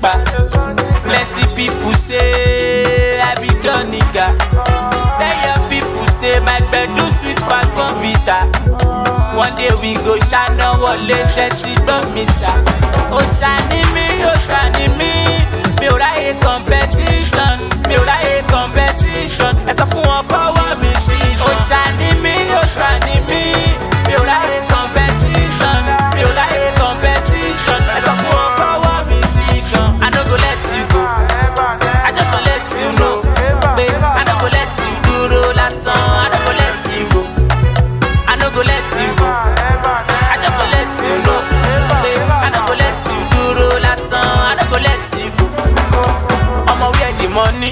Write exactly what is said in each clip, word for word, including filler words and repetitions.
pa. Plenty people say I be gun nigga. Tell your people say my bed do sweet pass Bonvita. One day we go shine on wọlé ṣe ti gbọ́ mi sá. Ó ṣàní mi, ó ṣàní mi. Mi ò ráyè competition, mi ò ráyè competition. Ẹ sọ fún wọn power mi sí. Ó ṣàní mi, ó ṣàní mi. Mi ò ráyè competition, mi ò ráyè competition. Ẹ sọ fún wọn power mi sí. I no go let you go, I just wan let you know. Babe, I no go let you dúró lásán. I no go let you go, I no go let you go. I just wan let you know. Babe, I no go let you dúró lásán. I no go let you go. Omo, where the money?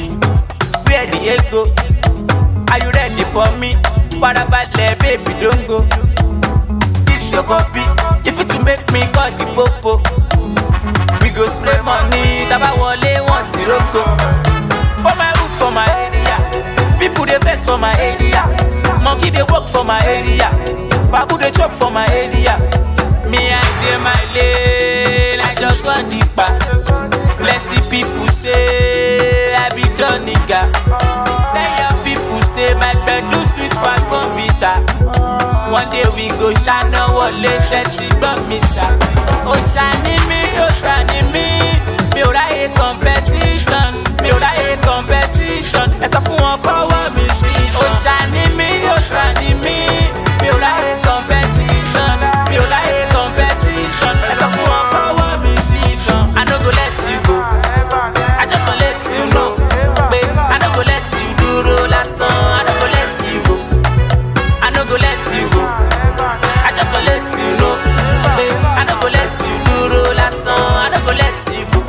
Where the ego? Are you ready for me? Farabalẹ̀, baby, don't go. This your copy. If it to make me call the popo, we go spray money. Taba wọlé wọn ti roko. For my hood, for my area. People dey vex for my area. Monkey dey work for my area. Babu dey chop for my area. Me I dey my lane, I just want the pa. Plenty people say I be gun nigga. Tell your people say my bed do sweet pass Bonvita. One day we go shine on wọlé ṣe ti gbọ́ mi sá. Ó ṣàní mi, ó ṣàní mi. Mi ò ráyè competition, mi ò ráyè competition. Ẹ sọ fún wọn power mi sí. Ó ṣàní mi, ó ṣàní mi. Mi ò ráyè competition, mi ò ráyè competition. Ẹ sọ fún wọn power mi sí. I no go let you go, I just wan let you know. Babe, I no go let you dúró lásán. I no go let you go, I no go let you go. I just wan let you know. Babe, I no go let you dúró lásán. I no go let you go.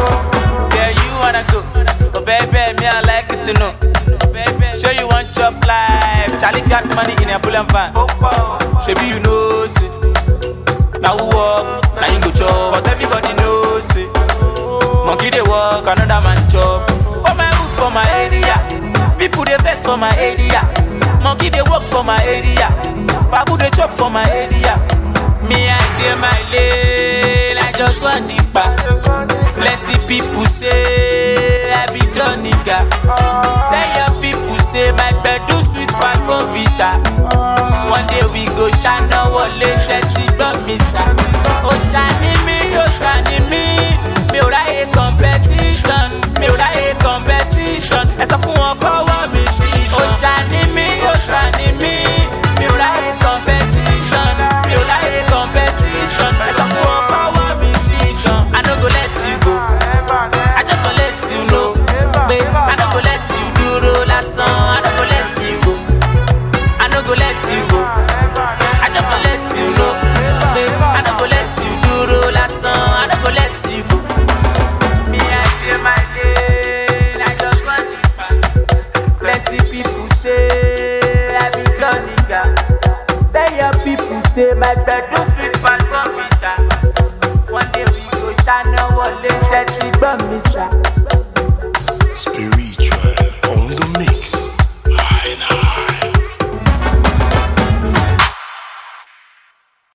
Yeah, you wanna go, but baby, me I like it to know. Show you one chop life. Charlie got money in a bull and van. Shebi you know say, now who walk, now you go chop. But everybody knows say, monkey dey walk, another man chop. For my hood, for my area. People dey vex for my area. Monkey dey work for my area. Babu dey chop for my area. Me I dey my lane, I just want the pa. Plenty people say I be gun nigga. Tell your people say my bed do sweet pass Bonvita. One day we go shine on wọlé ṣe ti gbọ́ mi sá. Ó ṣàní mi, ó ṣàní mi. Mi ò ráyè competition, mi ò ráyè competition. Ẹ sọ fún wọn power mi sí. Ó ṣàní mi, ó ṣàní mi. Mi ò ráyè competition, mi ò ráyè competition. Ẹ sọ fún wọn power mi sí. I no go let you go, I just wan let you know. Babe, I no go let you dúró lásán. I no go let you go, I no go let you go. I just wan let you know. Babe, I no go let you dúró lásán. I no go let you go. Me I dey my lane, I just want the pa. Plenty people say I be gun nigga. Tell your people say my bed do sweet pass Bonvita. One day we go shine on wọlé ṣe ti gbọ́ mi sá. Spiritual.